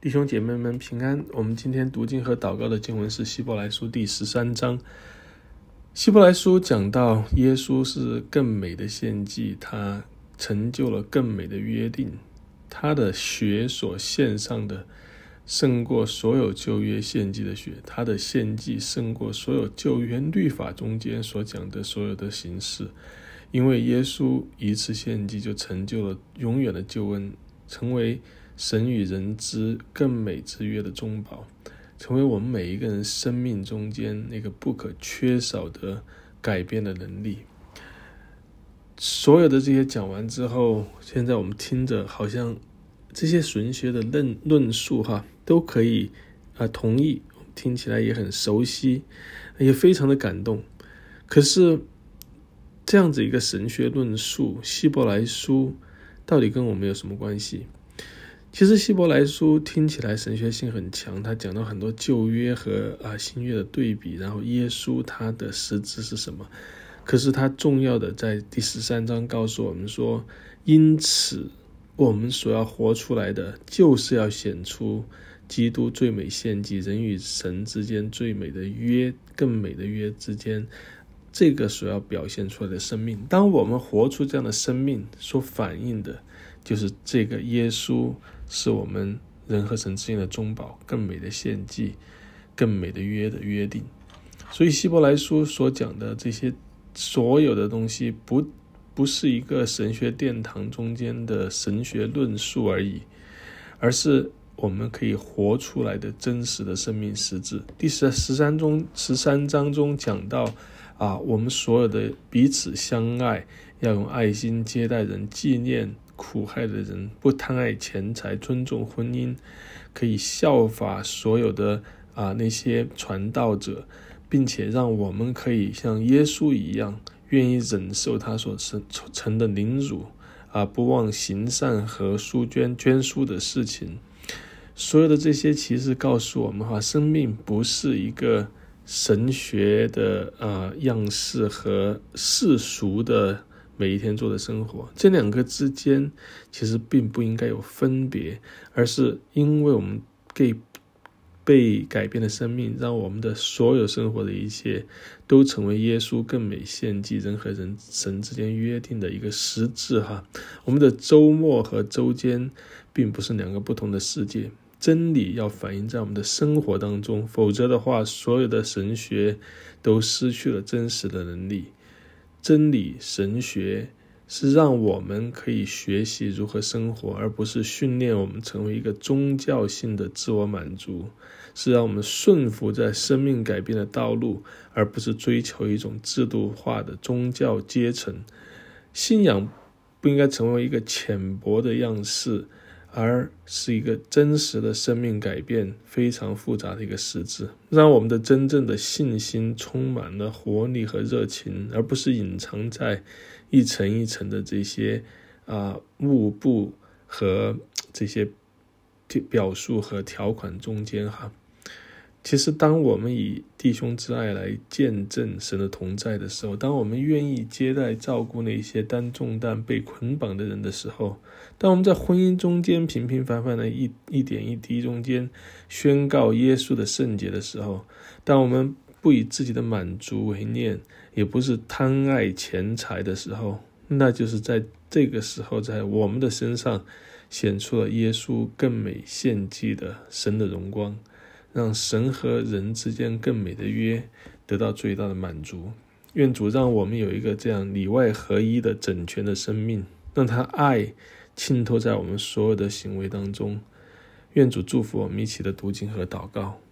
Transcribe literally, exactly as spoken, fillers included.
弟兄姐妹们平安。我们今天读经和祷告的经文是希伯来书第十三章。希伯来书讲到耶稣是更美的献祭，他成就了更美的约定，他的血所献上的胜过所有旧约献祭的血，他的献祭胜过所有旧约律法中间所讲的所有的形式。因为耶稣一次献祭就成就了永远的救恩，成为神与人之更美之约的中保，成为我们每一个人生命中间那个不可缺少的改变的能力。所有的这些讲完之后，现在我们听着好像这些神学的论论述哈，都可以啊同意，听起来也很熟悉，也非常的感动。可是这样子一个神学论述，希伯来书到底跟我们有什么关系？其实希伯来书听起来神学性很强，他讲到很多旧约和、啊、新约的对比，然后耶稣他的实质是什么。可是他重要的在第十三章告诉我们说，因此我们所要活出来的就是要显出基督最美献祭，人与神之间最美的约，更美的约之间，这个所要表现出来的生命。当我们活出这样的生命，所反映的就是这个耶稣是我们人和神之间的中保，更美的献祭，更美的约的约定。所以希伯来书所讲的这些所有的东西，不不是一个神学殿堂中间的神学论述而已，而是我们可以活出来的真实的生命实质。第十三中十三章中讲到啊，我们所有的彼此相爱，要用爱心接待人，纪念苦害的人，不贪爱钱财，尊重婚姻，可以效法所有的啊那些传道者，并且让我们可以像耶稣一样，愿意忍受他所成的凌辱啊，不忘行善和书捐捐书的事情。所有的这些其实告诉我们哈，生命不是一个神学的呃样式和世俗的每一天做的生活，这两个之间其实并不应该有分别，而是因为我们被被改变的生命，让我们的所有生活的一切都成为耶稣更美献祭，人和人神之间约定的一个实质哈。我们的周末和周间并不是两个不同的世界，真理要反映在我们的生活当中，否则的话，所有的神学都失去了真实的能力。真理神学是让我们可以学习如何生活，而不是训练我们成为一个宗教性的自我满足，是让我们顺服在生命改变的道路，而不是追求一种制度化的宗教阶层。信仰不应该成为一个浅薄的样式，而是一个真实的生命改变，非常复杂的一个实质，让我们的真正的信心充满了活力和热情，而不是隐藏在一层一层的这些啊幕布和这些表述和条款中间哈。其实当我们以弟兄之爱来见证神的同在的时候，当我们愿意接待照顾那些担重担被捆绑的人的时候，当我们在婚姻中间平平凡凡的一一点一滴中间宣告耶稣的圣洁的时候，当我们不以自己的满足为念，也不是贪爱钱财的时候，那就是在这个时候在我们的身上显出了耶稣更美献祭的神的荣光，让神和人之间更美的约得到最大的满足。愿主让我们有一个这样里外合一的整全的生命，让他爱浸透在我们所有的行为当中。愿主祝福我们一起的读经和祷告。